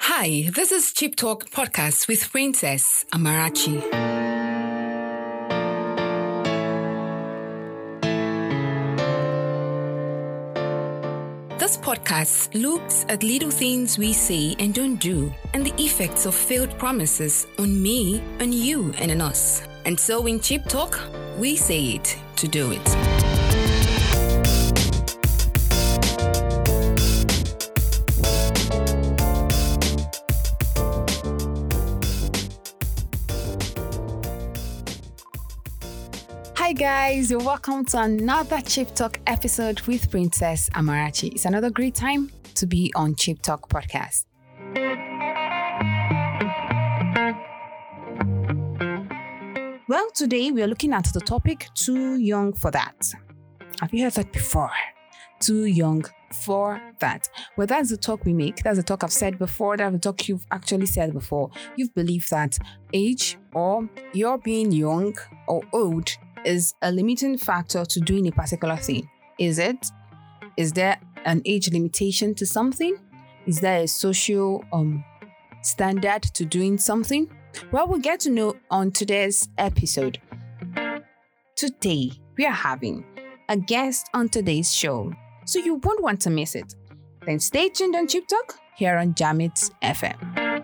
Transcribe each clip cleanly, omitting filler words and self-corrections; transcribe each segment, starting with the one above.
Hi, this is Chip Talk Podcast with Princess Amarachi. This podcast looks at little things we say and don't do, and the effects of failed promises on me, on you, and on us. And so in Chip Talk, we say it to do it. Hi guys, welcome to another Chip Talk episode with Princess Amarachi. It's another great time to be on Chip Talk Podcast. Well, today we are looking at the topic, too young for that. Have you heard that before? Too young for that. Well, that's the talk we make. That's the talk I've said before. That's the talk you've actually said before. You've believed that age or your being young or old is a limiting factor to doing a particular thing. Is it? Is there an age limitation to something? Is there a social standard to doing something? Well, we'll get to know on today's episode. Today, we are having a guest on today's show, so you won't want to miss it. Then stay tuned on Chip Talk here on Jamit FM.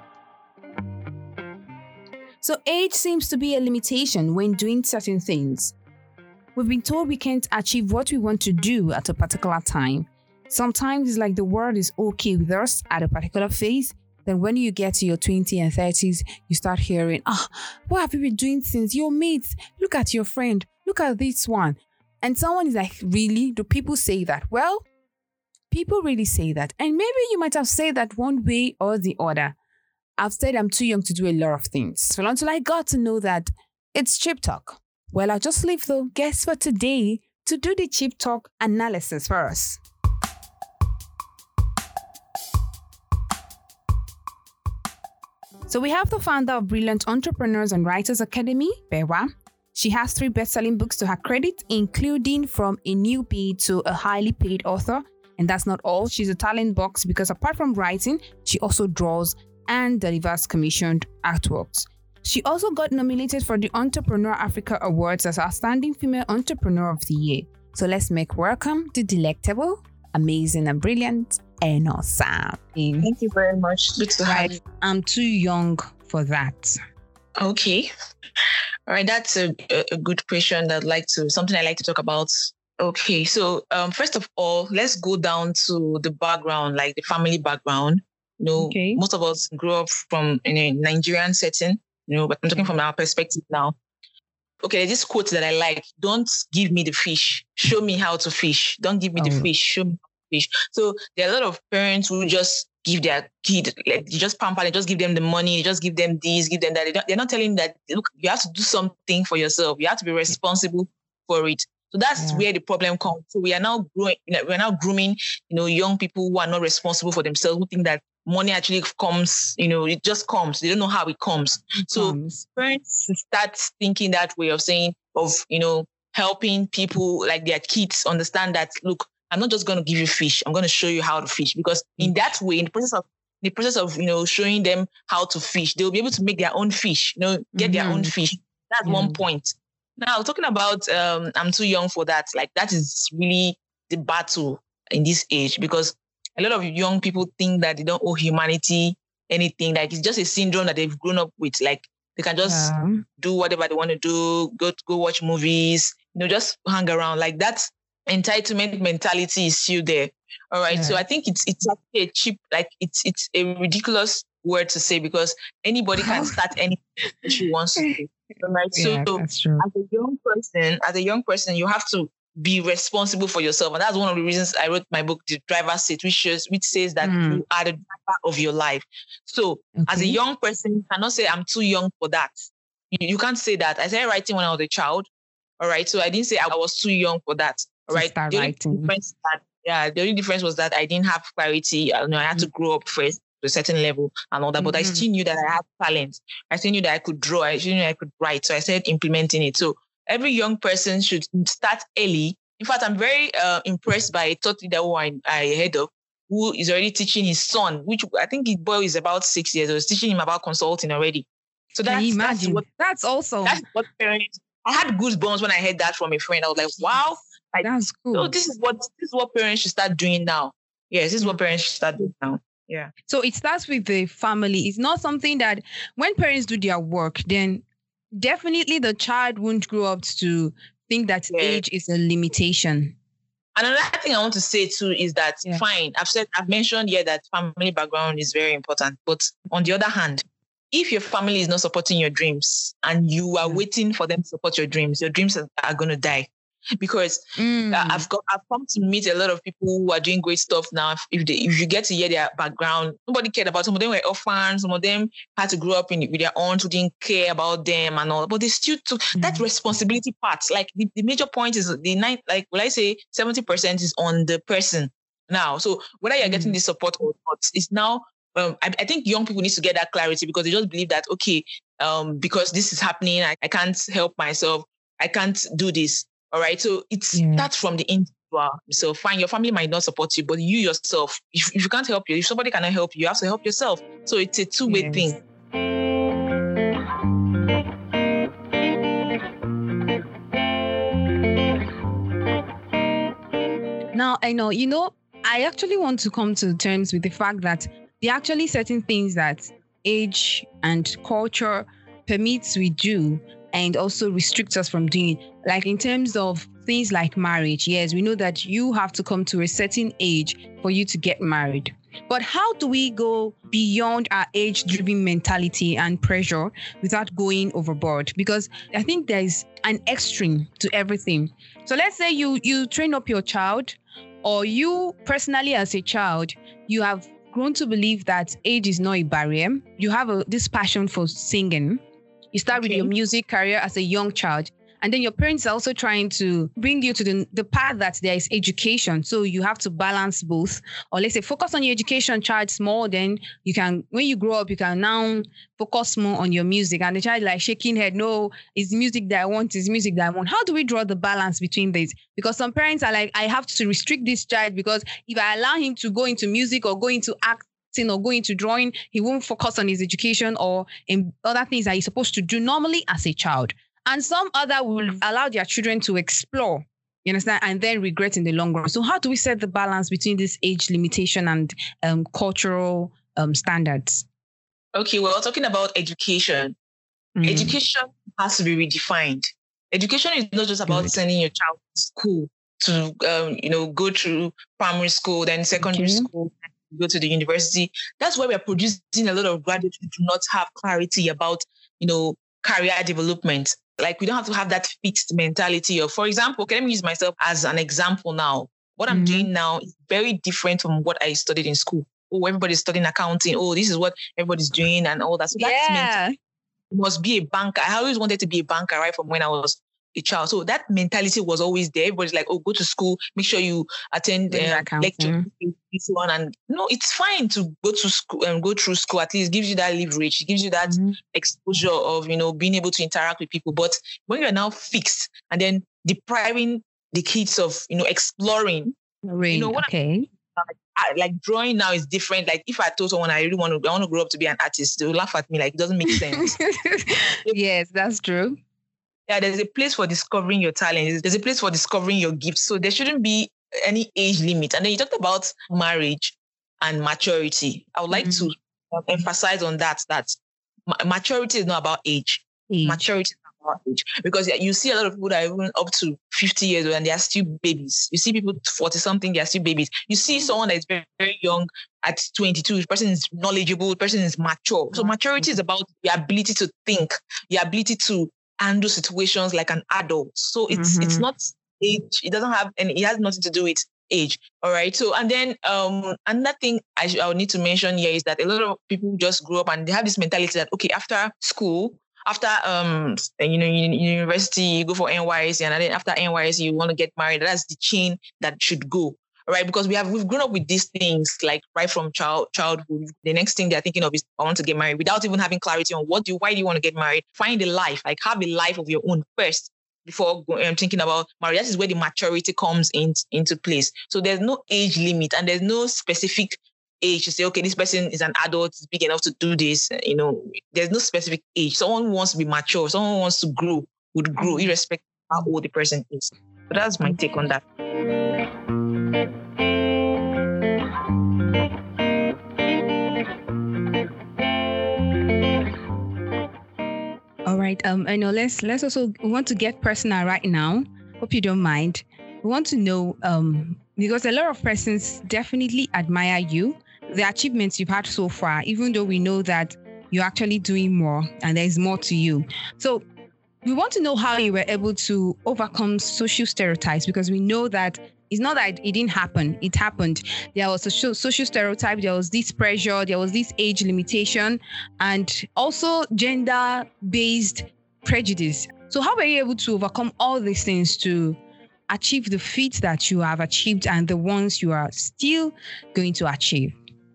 So age seems to be a limitation when doing certain things. We've been told we can't achieve what we want to do at a particular time. Sometimes it's like the world is okay with us at a particular phase. Then when you get to your 20s and 30s, you start hearing, what have you been doing since? Your mates, look at your friend, look at this one. And someone is like, really? Do people say that? Well, people really say that. And maybe you might have said that one way or the other. I've said I'm too young to do a lot of things. So until I got to know that it's Chip Talk. Well, I'll just leave the guest for today to do the Chip Talk analysis for us. So we have the founder of Brilliant Entrepreneurs and Writers Academy, Bewa. She has 3 best-selling books to her credit, including From a Newbie to a Highly Paid Author. And that's not all. She's a talent box because apart from writing, she also draws and delivers commissioned artworks. She also got nominated for the Entrepreneur Africa Awards as Outstanding Female Entrepreneur of the Year. So let's make welcome the delectable, amazing and brilliant Eno Sam. Thank you very much. Good to have you. I'm too young for that. Okay. All right. That's a good question something I like to talk about. Okay. So first of all, let's go down to the background, like the family background. Most of us grew up from in a Nigerian setting, but I'm talking from our perspective now. Okay, there's this quote that I like. Don't give me the fish. Show me how to fish. Don't give me the fish. Show me how to fish. So there are a lot of parents who just give their kid, like, you just pamper, they just give them the money, you just give them this, give them that. They're not telling that, look, you have to do something for yourself. You have to be responsible for it. So that's where the problem comes. So we are now grooming, young people who are not responsible for themselves, who think that money actually comes, it just comes. They don't know how it comes. Parents start thinking that way of saying, helping people like their kids understand that, look, I'm not just going to give you fish. I'm going to show you how to fish. Because in that way, in the process of showing them how to fish, they'll be able to make their own fish, get their own fish. That's one point. Now, talking about I'm too young for that, like that is really the battle in this age, because a lot of young people think that they don't owe humanity anything. Like it's just a syndrome that they've grown up with. Like they can just do whatever they want to do, go watch movies, just hang around. Like that entitlement mentality is still there. All right. Yeah. So I think it's actually a cheap, like it's a ridiculous word to say, because anybody can start anything that she wants to do. Right. Yeah, so that's true. As a young person, you have to be responsible for yourself. And that's one of the reasons I wrote my book, The Driver's Seat, which says that you are the driver of your life. So as a young person, you cannot say I'm too young for that. You can't say that. I started writing when I was a child. All right. So I didn't say I was too young for that. All right. The only difference was that I didn't have clarity. I had to grow up first to a certain level and all that. But I still knew that I had talent. I still knew that I could draw. I still knew I could write. So I started implementing it. So every young person should start early. In fact, I'm very impressed by a thought leader who I heard of. who is already teaching his son, which I think his boy is about 6 years old, is teaching him about consulting already. So Can you imagine? That's awesome. That's what parents. I had goosebumps when I heard that from a friend. I was like, wow, that's cool. So this is what parents should start doing now. Yes, this is what parents should start doing now. Yeah. So it starts with the family. It's not something that when parents do their work, then definitely the child won't grow up to think that age is a limitation. Another thing I want to say too is that fine, I've mentioned here that family background is very important. But on the other hand, if your family is not supporting your dreams and you are waiting for them to support your dreams are going to die. Because I've come to meet a lot of people who are doing great stuff now. If you get to hear their background, nobody cared about. Some of them were orphans. Some of them had to grow up with their aunts who didn't care about them and all. But they still took that responsibility part. Like the major point is like will I say 70% is on the person now. So whether you're getting this support or not, it's now. I think young people need to get that clarity because they just believe that because this is happening, I can't help myself. I can't do this. All right. So that's from the individual. So fine, your family might not support you, but you yourself, if you can't help you, if somebody cannot help you, you have to help yourself. So it's a two-way thing. Now, I know, I actually want to come to terms with the fact that there are actually certain things that age and culture permits we do and also restricts us from doing. Like in terms of things like marriage, yes, we know that you have to come to a certain age for you to get married. But how do we go beyond our age-driven mentality and pressure without going overboard? Because I think there's an extreme to everything. So let's say you train up your child, or you personally as a child, you have grown to believe that age is not a barrier. You have this passion for singing. You start with your music career as a young child. And then your parents are also trying to bring you to the path that there is education. So you have to balance both. Or let's say focus on your education child more, then you can, when you grow up, you can now focus more on your music. And the child like shaking head, no, it's music that I want, it's music that I want. How do we draw the balance between these? Because some parents are like, I have to restrict this child because if I allow him to go into music or go into acting or go into drawing, he won't focus on his education or in other things that he's supposed to do normally as a child. And some other will allow their children to explore, you understand, and then regret in the long run. So how do we set the balance between this age limitation and cultural standards? Okay, well, talking about education, education has to be redefined. Education is not just about sending your child to school to, go through primary school, then secondary school, go to the university. That's why we're producing a lot of graduates who do not have clarity about, career development. Like we don't have to have that fixed mentality of, for example, let me use myself as an example now. What I'm doing now is very different from what I studied in school. Oh, everybody's studying accounting. Oh, this is what everybody's doing and all that. So that's mentality. You must be a banker. I always wanted to be a banker right from when I was a child. So that mentality was always there. Everybody's like, oh, go to school, make sure you attend lecture, so on. And it's fine to go to school and go through school. At least it gives you that leverage. It gives you that exposure of, being able to interact with people. But when you're now fixed and then depriving the kids of, exploring, like drawing now is different. Like if I told someone I want to grow up to be an artist, they will laugh at me like it doesn't make sense. Yes, that's true. Yeah, there's a place for discovering your talent. There's a place for discovering your gifts. So there shouldn't be any age limit. And then you talked about marriage and maturity. I would like to emphasize on that maturity is not about age. Maturity is not about age. Because you see a lot of people that are even up to 50 years old and they are still babies. You see people 40-something, they are still babies. You see someone that is very, very young at 22. The person is knowledgeable, the person is mature. So maturity is about the ability to think, the ability to handle situations like an adult. So it's not age. It doesn't have it has nothing to do with age. All right. So and then another thing I would need to mention here is that a lot of people just grow up and they have this mentality that after school, after university, you go for NYSC, and then after NYSC you want to get married. That's the chain that should go. Right, because we've grown up with these things like right from childhood. The next thing they're thinking of is I want to get married without even having clarity on why do you want to get married. Find a life, like have a life of your own first before thinking about marriage. That is where the maturity comes into place. So there's no age limit and there's no specific age to say, okay, this person is an adult, is big enough to do this. There's no specific age. Someone who wants to be mature, someone who wants to grow would grow, irrespective of how old the person is. So that's my take on that. All right. I know. Let's also, we want to get personal right now. Hope you don't mind. We want to know because a lot of persons definitely admire you, the achievements you've had so far, even though we know that you're actually doing more and there is more to you. So we want to know how you were able to overcome social stereotypes, because we know that it's not that it didn't happen. It happened. There was a social stereotype. There was this pressure. There was this age limitation, and also gender-based prejudice. So how were you able to overcome all these things to achieve the feats that you have achieved and the ones you are still going to achieve?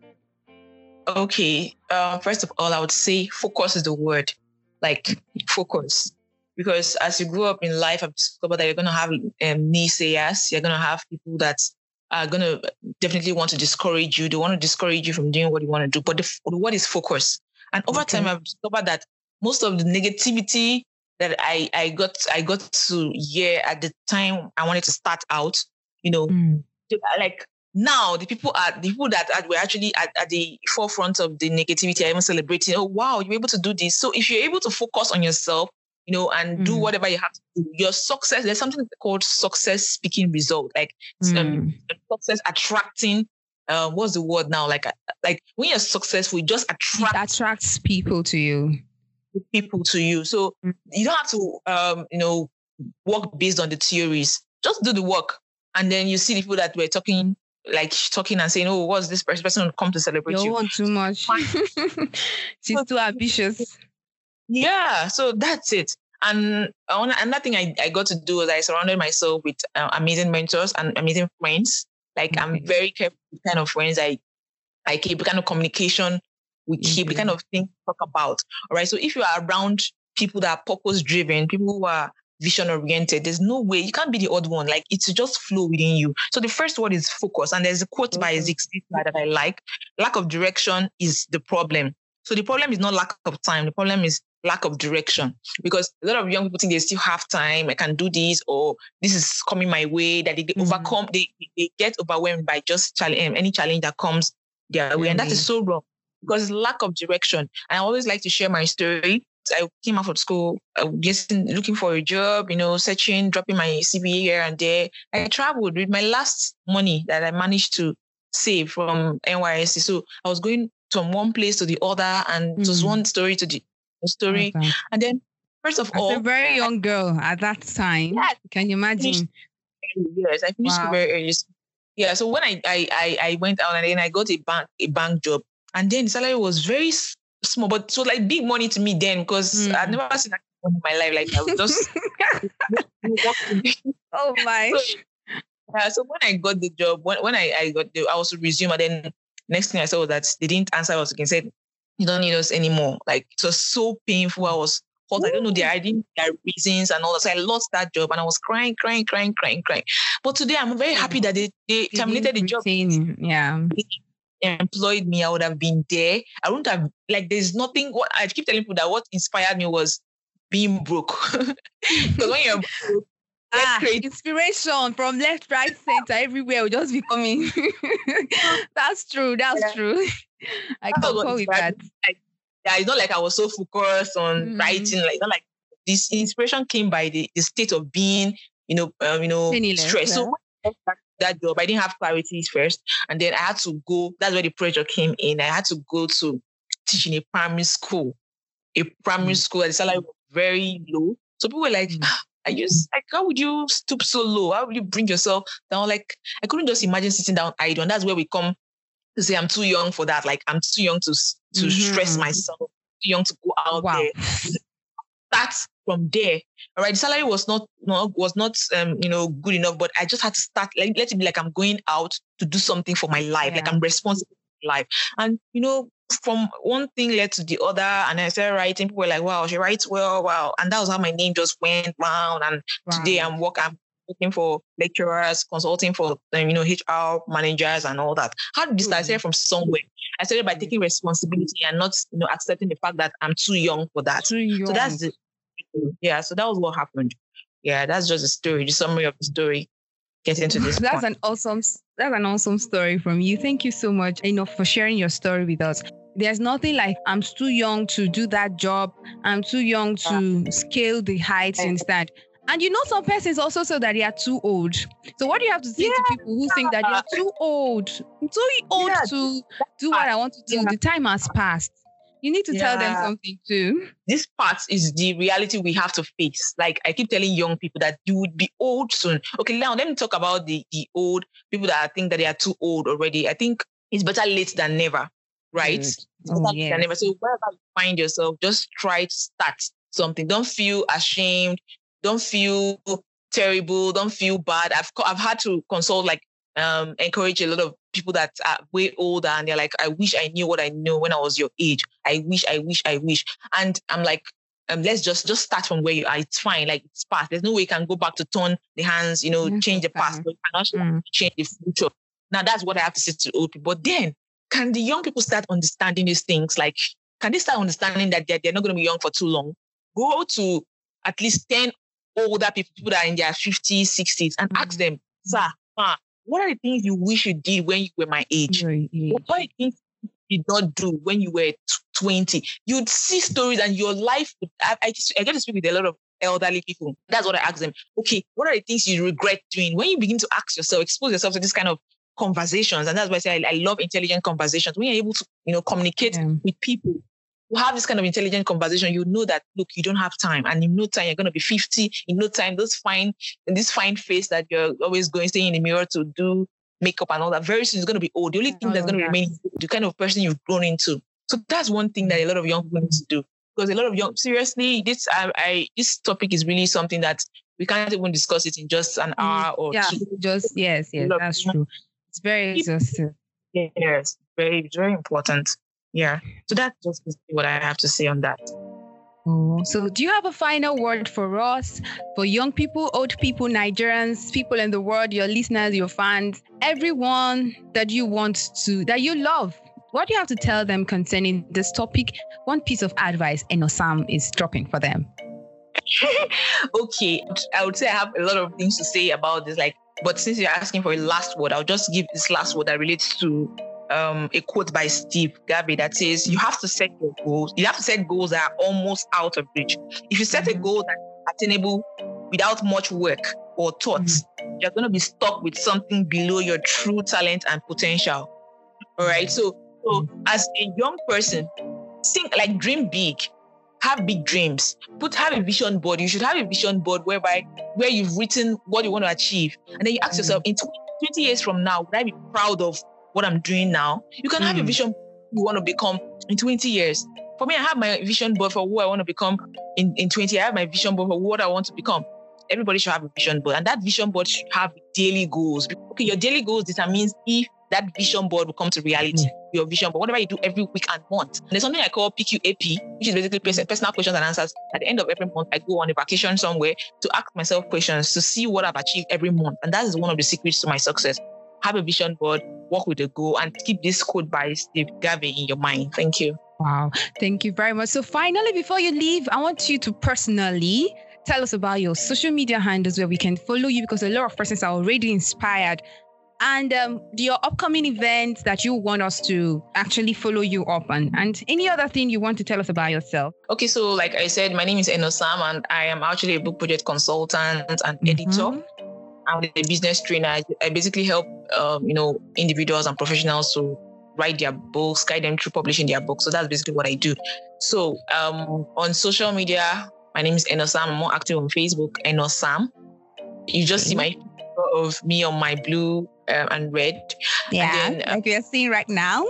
Okay. First of all, I would say focus is the word. Like, focus. Because as you grow up in life, I've discovered that you're going to have naysayers. You're going to have people that are going to definitely want to discourage you. They want to discourage you from doing what you want to do. But the word is focus. And over time, I've discovered that most of the negativity that I got to hear at the time I wanted to start out, like now the people that were actually at the forefront of the negativity are even celebrating. Oh, wow, you're able to do this. So if you're able to focus on yourself, and do whatever you have to do, your success, there's something called success speaking result, like success attracting, what's the word now? Like when you're successful, it just attracts people to you. So you don't have to, work based on the theories. Just do the work. And then you see the people that were talking and saying, oh, what's this person come to celebrate you? You want too much. She's too ambitious. Yeah, so that's it. And another thing I got to do is I surrounded myself with amazing mentors and amazing friends. Like, I'm very careful with the kind of friends I keep, the kind of communication we keep, the kind of things we talk about. All right. So if you are around people that are purpose driven, people who are vision oriented, there's no way you can't be the odd one. Like, it's just flow within you. So the first word is focus. And there's a quote by Zig Ziglar that I like. Lack of direction is the problem. So the problem is not lack of time. The problem is lack of direction, because a lot of young people think they still have time. I can do this, or this is coming my way, that they overcome, they get overwhelmed by just any challenge that comes their way. And that is so wrong, because it's lack of direction. And I always like to share my story. I came out of school, looking for a job, searching, dropping my CV here and there. I traveled with my last money that I managed to save from NYSC. So I was going from one place to the other, and it was one story to the story. Okay. And then, first of all, a very young girl at that time. Yeah, can you imagine? Yes, I finished very early. Yeah, so when I went out, and then I got a bank job, and then the salary was very small, but so like big money to me then, because I'd never seen that money in my life. Like, I was just oh my. So when I got the job, when I was to resume, and then next thing I saw was that they didn't answer us again. Said, you don't need us anymore. Like, it was so painful. I was hot. I don't know their reasons and all that. So I lost that job, and I was crying. But today I'm very happy that they terminated the job. Yeah. They employed me. I would have been there. I wouldn't have, like, there's nothing. What I keep telling people that what inspired me was being broke. Because when you're broke, inspiration from left, right, center, everywhere will just be coming. That's true. True. I can go with that. It's not like I was so focused on writing. Like, not like this inspiration came by the state of being, stressed. So that job, I didn't have clarity first, and then I had to go. That's where the pressure came in. I had to go to teach in a primary school. And the salary was very low. So people were like, how would you stoop so low? How would you bring yourself down? Like, I couldn't just imagine sitting down idle. And that's where we come to say, I'm too young for that. Like, I'm too young to stress myself, too young to go out there. Start from there. All right. The salary was not good enough, but I just had to start. Like, let it be like I'm going out to do something for my life. Like, I'm responsible for my life. And, from one thing led to the other, and I started writing. People were like, wow, she writes well, wow. And that was how my name just went round. And today I'm working for lecturers, consulting for HR managers and all that. How did this start? I started from somewhere. I started by taking responsibility and not accepting the fact that I'm too young for that. Too young. So that's it. Yeah, so that was what happened. Yeah, that's just a story, the summary of the story. Get into this. That's an awesome story from you. Thank you so much, for sharing your story with us. There's nothing like I'm too young to do that job. I'm too young to scale the heights instead. And some persons also say that they are too old. So what do you have to say to people who think that you're too old? I'm too old to do what I want to do. The time has passed. You need to tell them something too. This part is the reality we have to face. Like I keep telling young people that you would be old soon. Okay, now let me talk about the old people that I think that they are too old already. I think it's better late than never, right? It's better late than never. So wherever you find yourself, just try to start something. Don't feel ashamed. Don't feel terrible. Don't feel bad. I've had to consult encourage a lot of people that are way older, and they're like, I wish I knew what I know when I was your age. I wish. And I'm like, let's just start from where you are. It's fine. Like it's past. There's no way you can go back to turn the hands, change the past. But you cannot change the future. Now that's what I have to say to old people. But then can the young people start understanding these things? Like, can they start understanding that they're not going to be young for too long? Go to at least 10 older people that are in their 50s, 60s, and ask them, sir, what are the things you wish you did when you were my age? What are the things you did not do when you were 20? You'd see stories, and your life I get to speak with a lot of elderly people. That's what I ask them. Okay, what are the things you regret doing? When you begin to ask yourself, expose yourself to this kind of conversations, and that's why I say I love intelligent conversations. When you're able to communicate with people who have this kind of intelligent conversation, you know that, look, you don't have time, and in no time you're going to be 50. In no time, this fine face that you're always staying in the mirror to do makeup and all that, very soon is going to be old. The only thing that's going to remain is the kind of person you've grown into. So that's one thing that a lot of young people need to do, because a lot of seriously, this topic is really something that we can't even discuss it in just an hour or two. Yes, that's true. It's very exhaustive. Yes, very, very important. Yeah. So that's just what I have to say on that. So do you have a final word for us, for young people, old people, Nigerians, people in the world, your listeners, your fans, everyone that you love? What do you have to tell them concerning this topic? One piece of advice Enosam is dropping for them. Okay. I would say I have a lot of things to say about this, but since you're asking for a last word, I'll just give this last word that relates to a quote by Steve Garvey that says, you have to set your goals. You have to set goals that are almost out of reach. If you set a goal that's attainable without much work or thoughts, you're going to be stuck with something below your true talent and potential. All right. So as a young person, dream big, have big dreams, have a vision board. You should have a vision board where you've written what you want to achieve. And then you ask yourself, in 20 years from now, would I be proud of what I'm doing now? You can have a vision you want to become in 20 years. For me, I have my vision board for who I want to become in 20. I have my vision board for what I want to become. Everybody should have a vision board, and that vision board should have daily goals. Okay, your daily goals determines if that vision board will come to reality. Your vision board, whatever you do every week and month. And there's something I call PQAP, which is basically personal questions and answers. At the end of every month, I go on a vacation somewhere to ask myself questions to see what I've achieved every month. And that is one of the secrets to my success. Have a vision board, work with a goal, and keep this quote by Steve Garvey in your mind. Thank you. Wow. Thank you very much. So finally, before you leave, I want you to personally tell us about your social media handles where we can follow you, because a lot of persons are already inspired, and your upcoming events that you want us to actually follow you up on, and any other thing you want to tell us about yourself. Okay, so like I said, my name is Enosam, and I am actually a book project consultant and editor. I'm a business trainer. I basically help, individuals and professionals to write their books, guide them through publishing their books. So that's basically what I do. So on social media, my name is Enosam. I'm more active on Facebook, Enosam. You just see my picture of me on my blue and red. Yeah, and then, like we are seeing right now.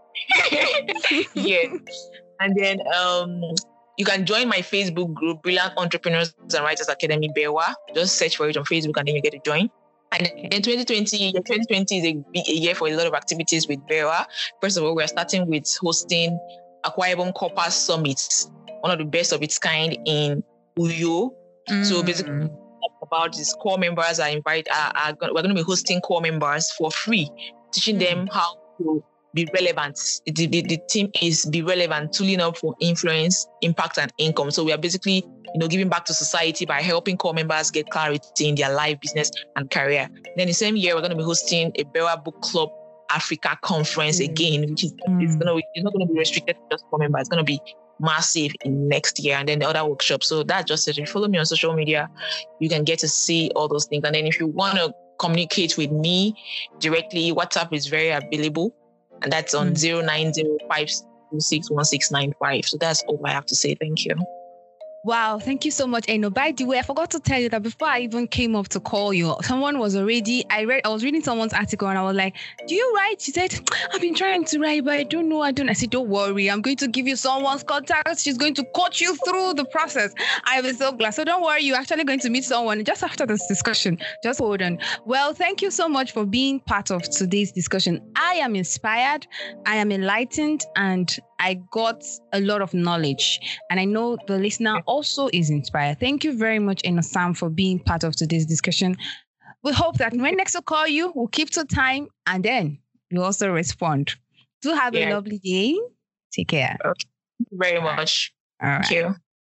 Yeah. And then you can join my Facebook group, Brilliant Entrepreneurs and Writers Academy, BEWA. Just search for it on Facebook and then you get to join. And in 2020 is a year for a lot of activities with BEWA. First of all, we're starting with hosting Akwa Ibom Corpers Summit, one of the best of its kind in Uyo. So basically, about these core members we're going to be hosting core members for free, teaching them how to be relevant. The theme is be relevant, tooling up for influence, impact, and income. So we are basically, giving back to society by helping core members get clarity in their life, business, and career. Then the same year, we're going to be hosting a BEWA Book Club Africa conference again, which is it's not going to be restricted to just core members. It's going to be massive in next year, and then the other workshops. So that's just it. If you follow me on social media, you can get to see all those things. And then if you want to communicate with me directly, WhatsApp is very available, and that's on 09056261695. So that's all I have to say. Thank you. Wow, thank you so much, Eno. By the way, I forgot to tell you that before I even came up to call you, someone was already, I was reading someone's article and I was like, do you write? She said, I've been trying to write, but I don't know. I said, don't worry. I'm going to give you someone's contact. She's going to coach you through the process. I was so glad. So don't worry. You're actually going to meet someone just after this discussion. Just hold on. Well, thank you so much for being part of today's discussion. I am inspired. I am enlightened, and I got a lot of knowledge, and I know the listener also is inspired. Thank you very much, Eno Sam, for being part of today's discussion. We hope that when next we call you, we'll keep to time, and then you also respond. Do have a lovely day. Take care. Okay. Thank you very much. All right. Thank you.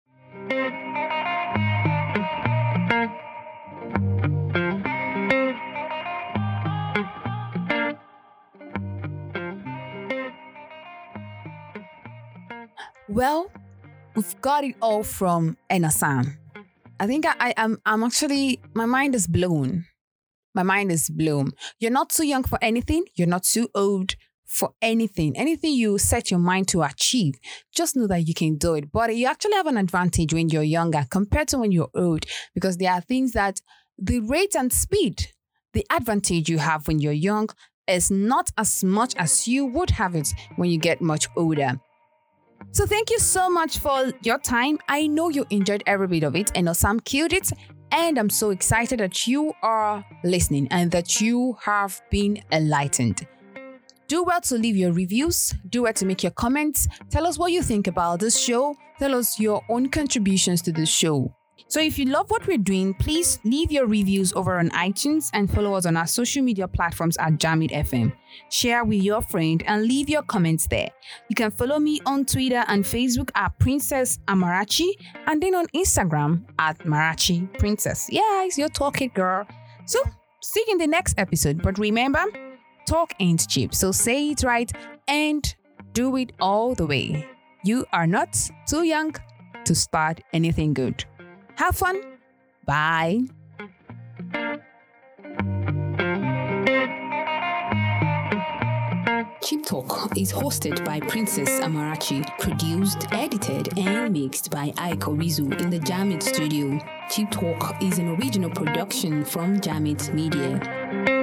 Well, we've got it all from Eno Sam. I think I'm actually, my mind is blown. My mind is blown. You're not too young for anything. You're not too old for anything. Anything you set your mind to achieve, just know that you can do it. But you actually have an advantage when you're younger compared to when you're old, because there are things that the rate and speed, the advantage you have when you're young is not as much as you would have it when you get much older. So thank you so much for your time. I know you enjoyed every bit of it. Eno Sam killed it. And I'm so excited that you are listening and that you have been enlightened. Do well to leave your reviews. Do well to make your comments. Tell us what you think about this show. Tell us your own contributions to the show. So if you love what we're doing, please leave your reviews over on iTunes and follow us on our social media platforms at Jamit FM. Share with your friend and leave your comments there. You can follow me on Twitter and Facebook at Princess Amarachi, and then on Instagram at Marachi Princess. Yes, you're talking, girl. So see you in the next episode. But remember, talk ain't cheap. So say it right and do it all the way. You are not too young to start anything good. Have fun. Bye. Cheap Talk is hosted by Princess Amarachi, produced, edited, and mixed by Aiko Rizu in the Jamit studio. Cheap Talk is an original production from Jamit Media.